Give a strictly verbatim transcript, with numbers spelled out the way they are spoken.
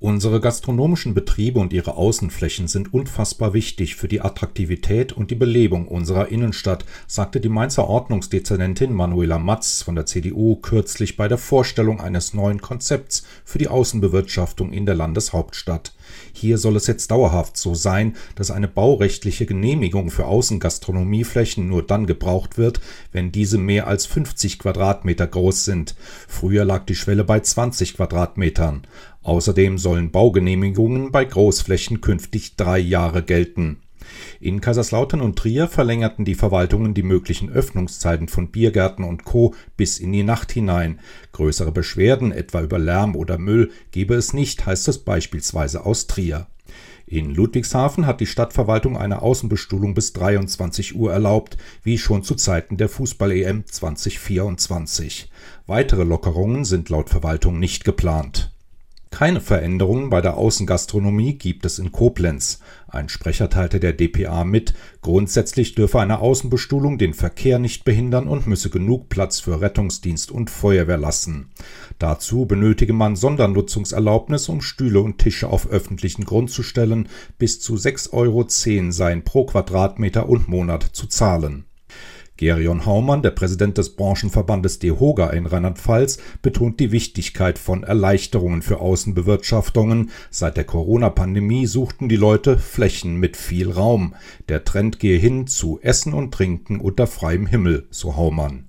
Unsere gastronomischen Betriebe und ihre Außenflächen sind unfassbar wichtig für die Attraktivität und die Belebung unserer Innenstadt, sagte die Mainzer Ordnungsdezernentin Manuela Matz von der C D U kürzlich bei der Vorstellung eines neuen Konzepts für die Außenbewirtschaftung in der Landeshauptstadt. Hier soll es jetzt dauerhaft so sein, dass eine baurechtliche Genehmigung für Außengastronomieflächen nur dann gebraucht wird, wenn diese mehr als fünfzig Quadratmeter groß sind. Früher lag die Schwelle bei zwanzig Quadratmetern. Außerdem sollen Baugenehmigungen bei Großflächen künftig drei Jahre gelten. In Kaiserslautern und Trier verlängerten die Verwaltungen die möglichen Öffnungszeiten von Biergärten und Co. bis in die Nacht hinein. Größere Beschwerden, etwa über Lärm oder Müll, gebe es nicht, heißt es beispielsweise aus Trier. In Ludwigshafen hat die Stadtverwaltung eine Außenbestuhlung bis dreiundzwanzig Uhr erlaubt, wie schon zu Zeiten der Fußball-E M zwanzig vierundzwanzig. Weitere Lockerungen sind laut Verwaltung nicht geplant. Keine Veränderungen bei der Außengastronomie gibt es in Koblenz. Ein Sprecher teilte der d p a mit, grundsätzlich dürfe eine Außenbestuhlung den Verkehr nicht behindern und müsse genug Platz für Rettungsdienst und Feuerwehr lassen. Dazu benötige man Sondernutzungserlaubnis, um Stühle und Tische auf öffentlichen Grund zu stellen. Bis zu sechs Euro zehn seien pro Quadratmeter und Monat zu zahlen. Gerion Haumann, der Präsident des Branchenverbandes DEHOGA in Rheinland-Pfalz, betont die Wichtigkeit von Erleichterungen für Außenbewirtschaftungen. Seit der Corona-Pandemie suchten die Leute Flächen mit viel Raum. Der Trend gehe hin zu Essen und Trinken unter freiem Himmel, so Haumann.